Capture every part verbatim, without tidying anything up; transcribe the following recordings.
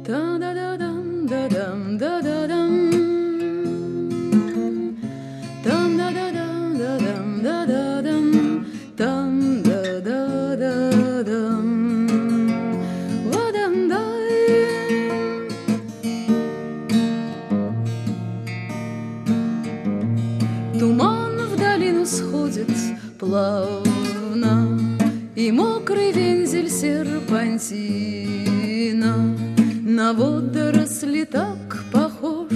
Та-да-да-дам, да-дам, да-да-дам. Там да-да-дам, да-дам, да-да-дам. Там да-да-да-дам. Ва-дам-дай. Туман в долину сходит плавно, и мокрый вензель серпантина на водоросли так похож,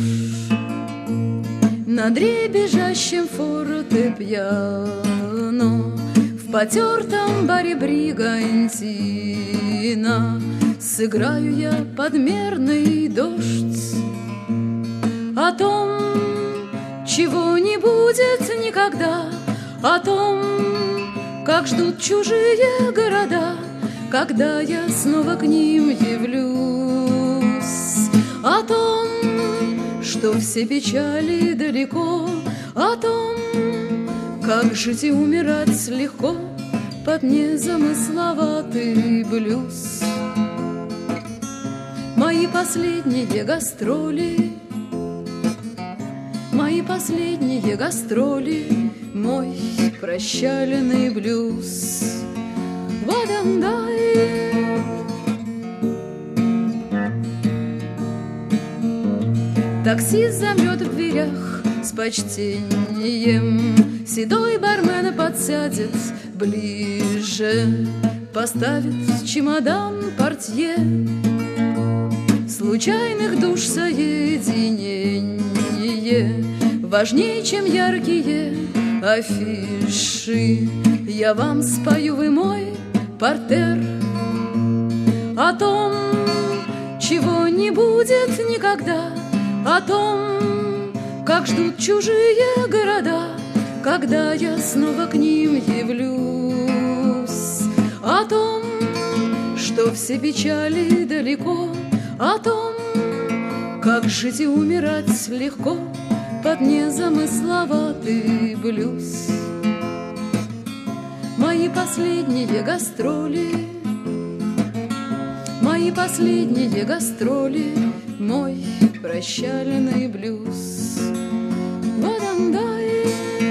на дребезжащем фортепиано в потертом баре бригантина сыграю я подмерный дождь о том, чего не будет никогда, о том, как ждут чужие города, когда я снова к ним явлюсь, о том, что все печали далеко, о том, как жить и умирать легко под незамысловатый блюз. Мои последние гастроли, мои последние гастроли, мой прощальный блюз. Ва-дам-дай. Таксист замрет в дверях с почтением, седой бармен подсядет ближе, поставит чемодан портье случайных душ соединение важнее, чем яркие афиши. Я вам спою, вы мой портер, о том, чего не будет никогда, о том, как ждут чужие города, когда я снова к ним явлюсь, о том, что все печали далеко, о том, как жить и умирать легко под незамысловатый блюз. Мои последние гастроли, мои последние гастроли, мой прощальный блюз. Ва-дам-дай.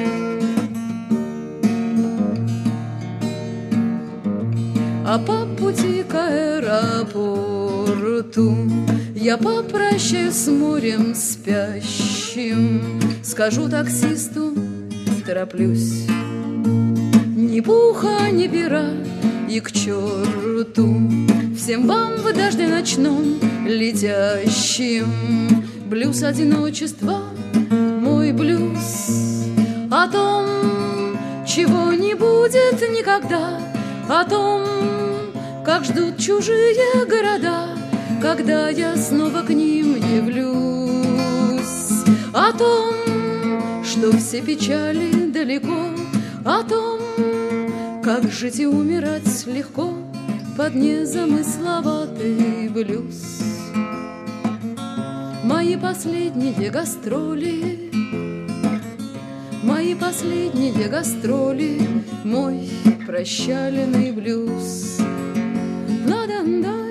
А по пути к аэропорту я попрощаюсь с морем спящим, скажу таксисту, тороплюсь. Ни пуха, ни пера, и к черту всем вам в дожде ночном летящим. Блюз одиночества, мой блюз, о том, чего не будет никогда, о том, как ждут чужие города, когда я снова к ним явлюсь, о том, что все печали далеко, о том, как жить и умирать легко под незамысловатый блюз. Мои последние гастроли, мои последние гастроли, мой прощальный блюз. Ла-дам-дам.